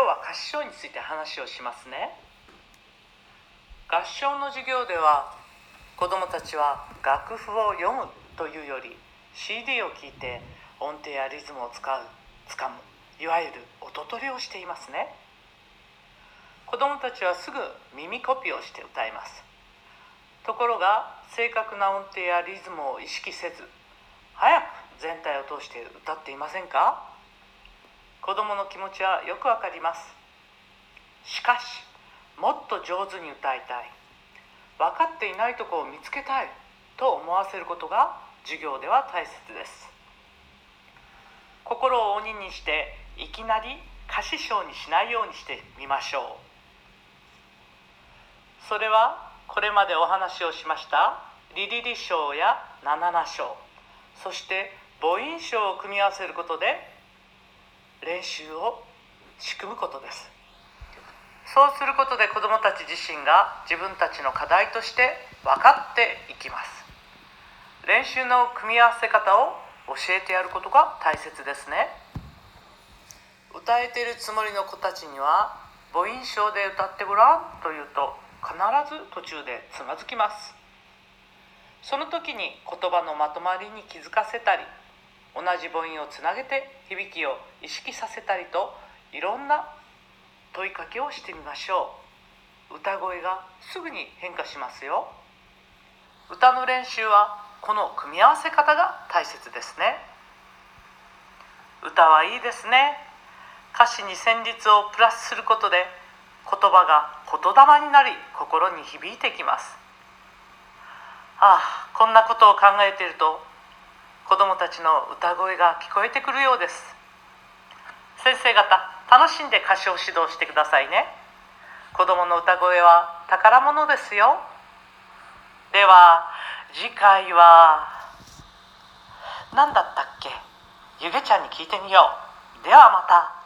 は歌詞章について話をしますね。合唱の授業では子どもたちは楽譜を読むというより CD を聴いて音程やリズムをつかむ、いわゆる音取りをしていますね。子どもたちはすぐ耳コピーをして歌います。ところが正確な音程やリズムを意識せず、早く全体を通して歌っていませんか？子どもの気持ちはよくわかります。しかし、もっと上手に歌いたい、分かっていないところを見つけたいと思わせることが授業では大切です。心を鬼にしていきなり歌詞章にしないようにしてみましょう。それはこれまでお話をしましたリリリ章やナナナ章、そして母音章を組み合わせることで練習を仕組むことです。そうすることで子どもたち自身が自分たちの課題として分かっていきます。練習の組み合わせ方を教えてやることが大切ですね。歌えているつもりの子たちには母音章で歌ってごらんと言うと必ず途中でつまずきます。その時に言葉のまとまりに気づかせたり、同じ母音をつなげて響きを意識させたりと、いろんな問いかけをしてみましょう。歌声がすぐに変化しますよ。歌の練習はこの組み合わせ方が大切ですね。歌はいいですね。歌詞に旋律をプラスすることで言葉が言霊になり心に響いてきます。こんなことを考えていると子どもたちの歌声が聞こえてくるようです。先生方、楽しんで歌唱指導してくださいね。子どもの歌声は宝物ですよ。では次回は何だったっけ？ゆげちゃんに聞いてみよう。ではまた。